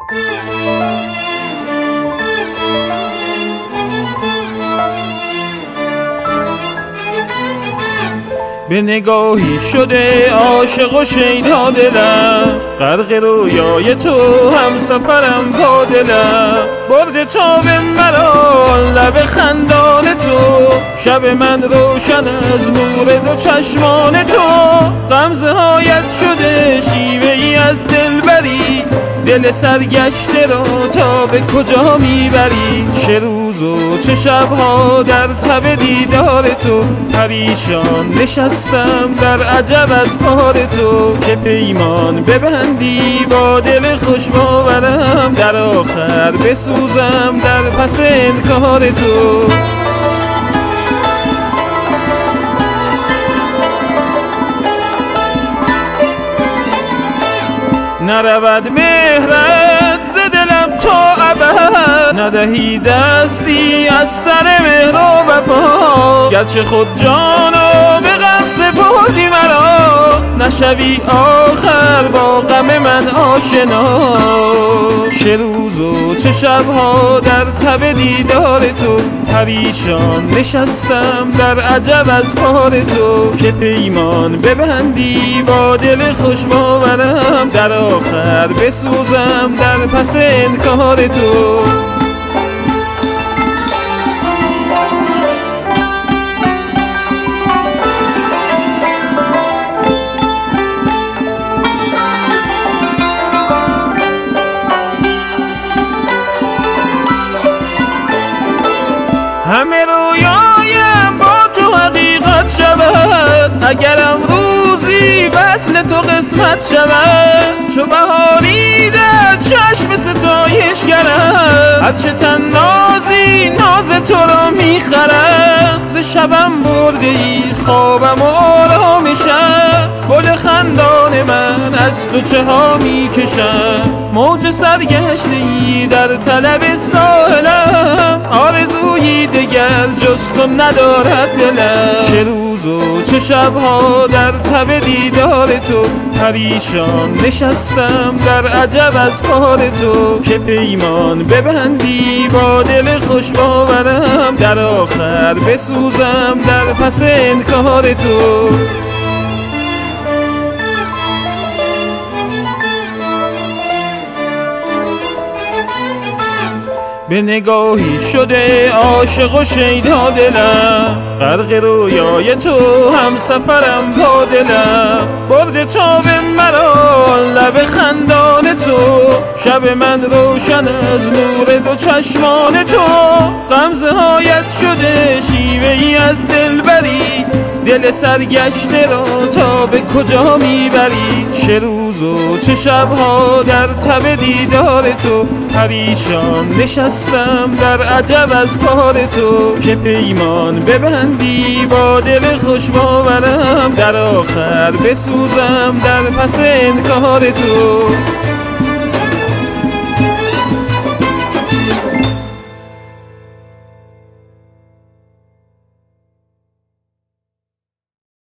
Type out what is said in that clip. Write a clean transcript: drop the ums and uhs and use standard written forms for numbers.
به نگاهی شده عاشق و شیدا دلم، غرق رویای تو هم سفرم با دلم. برد تا به مرا لب خندان تو، شب من روشن از نور دو چشمان تو. غمزه هایت شده شیوه ای از دلبری، دل سرگشته را تا به کجا میبری؟ چه روز و چه شبها در تب دیدار تو، پریشان نشستم در عجب از کار تو. که پیمان ببندی با دل خوش باورم، در آخر بسوزم در پس انکار تو. نرود مهرت ز دلم تا ابد، ندهی دستی از سر مهر و وفا. گرچه خود جانو به غم سپردی مرا، نشوی آخر با غم من آشنا. چه روز و چه شبها در تب دیدار تو، پریشان نشستم در عجب از کار تو. که پیمان ببندی با دل خوش باورم، در آخر بسوزم در پس انکار تو. همه رویایم با تو حقیقت شود، اگرم روزی وصل تو قسمت شود. چو بهاری در چشم ستایش گرم، هرچه تن نازی ناز تو را میخرم. ز شبم برده ای خوابم و آرامشم، گل خندان من از تو چه ها میکشم. موج سرگشته ای در طلب ساحلم، آرزویی دگر جز تو ندارد دلم. چه روز و چه شبها در تب دیدار تو، پریشان نشستم در عجب از کار تو. که پیمان ببندی با دل خوش باورم، در آخر بسوزم در پس انکار تو. به نگاهی شده عاشق و شیدا دلم، غرق رویای تو هم سفرم با دلم. برد تا به مرا لب خندان تو، شب من روشن از نور دو چشمان تو. غمزه هایت شده شیوه ای از دلبری، دل سرگشته را تا به کجا میبری؟ چه روز و چه شبها در تب دیدار تو، پریشان نشستم در عجب از کار تو. که پیمان ببندی با دل خوش باورم، در آخر بسوزم در پس انکار تو.